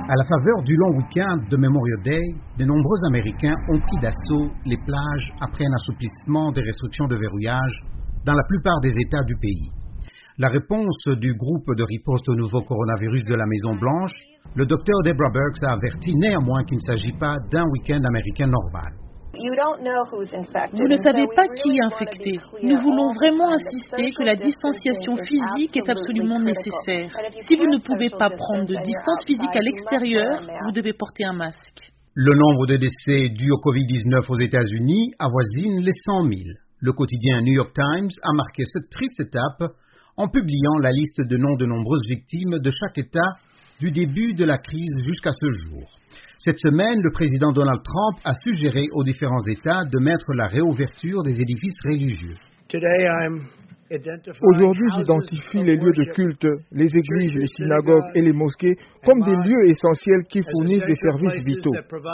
À la faveur du long week-end de Memorial Day, de nombreux Américains ont pris d'assaut les plages après un assouplissement des restrictions de verrouillage dans la plupart des États du pays. La réponse du groupe de riposte au nouveau coronavirus de la Maison-Blanche, le Dr Deborah Birx a averti néanmoins qu'il ne s'agit pas d'un week-end américain normal. Vous ne savez pas qui est infecté. Nous voulons vraiment insister que la distanciation physique est absolument nécessaire. Si vous ne pouvez pas prendre de distance physique à l'extérieur, vous devez porter un masque. Le nombre de décès dus au Covid-19 aux États-Unis avoisine les 100 000. Le quotidien New York Times a marqué cette triste étape en publiant la liste de noms de nombreuses victimes de chaque État du début de la crise jusqu'à ce jour. Cette semaine, le président Donald Trump a suggéré aux différents États de mettre la réouverture des édifices religieux. Aujourd'hui, j'identifie les lieux de culte, les églises, les synagogues et les mosquées comme des lieux essentiels qui fournissent des services vitaux.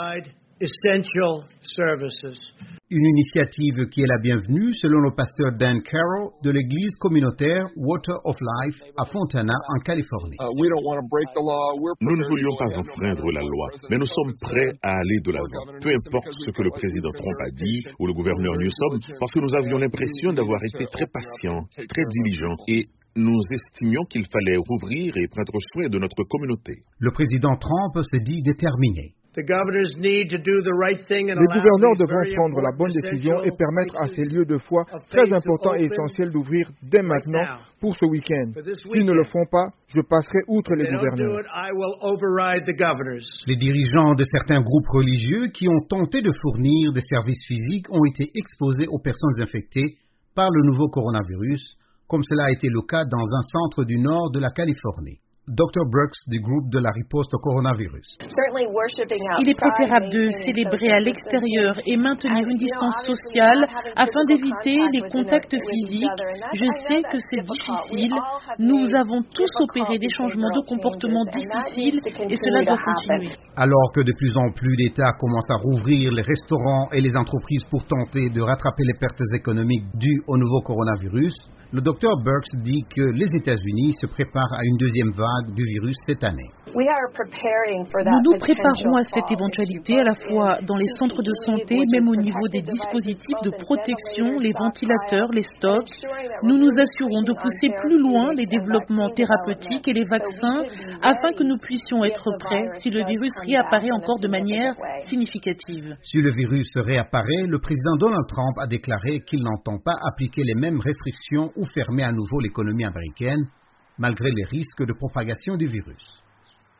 Une initiative qui est la bienvenue selon le pasteur Dan Carroll de l'église communautaire Water of Life à Fontana en Californie. Nous ne voulions pas enfreindre la loi, mais nous sommes prêts à aller de l'avant, peu importe ce que le président Trump a dit ou le gouverneur Newsom, parce que nous avions l'impression d'avoir été très patients, très diligents et nous estimions qu'il fallait rouvrir et prendre soin de notre communauté. Le président Trump s'est dit déterminé. Les gouverneurs devront prendre la bonne décision et permettre à ces lieux de foi très importants et essentiels d'ouvrir dès maintenant pour ce week-end. S'ils ne le font pas, je passerai outre les gouverneurs. Les dirigeants de certains groupes religieux qui ont tenté de fournir des services physiques ont été exposés aux personnes infectées par le nouveau coronavirus, comme cela a été le cas dans un centre du nord de la Californie. Dr Birx du groupe de la riposte au coronavirus. Il est préférable de célébrer à l'extérieur et maintenir une distance sociale afin d'éviter les contacts physiques. Je sais que c'est difficile. Nous avons tous opéré des changements de comportement difficiles et cela doit continuer. Alors que de plus en plus d'États commencent à rouvrir les restaurants et les entreprises pour tenter de rattraper les pertes économiques dues au nouveau coronavirus, le Dr Birx dit que les États-Unis se préparent à une deuxième vague du virus cette année. Nous nous préparons à cette éventualité à la fois dans les centres de santé, même au niveau des dispositifs de protection, les ventilateurs, les stocks. Nous nous assurons de pousser plus loin les développements thérapeutiques et les vaccins afin que nous puissions être prêts si le virus réapparaît encore de manière significative. Si le virus réapparaît, le président Donald Trump a déclaré qu'il n'entend pas appliquer les mêmes restrictions ou fermer à nouveau l'économie américaine, malgré les risques de propagation du virus.